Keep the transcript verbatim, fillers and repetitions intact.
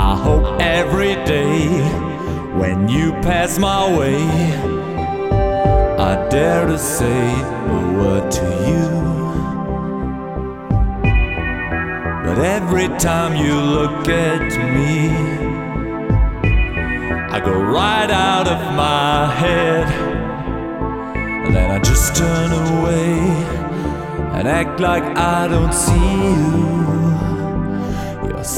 I hope every day when you pass my way, I dare to say a word to you. But every time you look at me, I go right out of my head, and then I just turn away and act like I don't see you.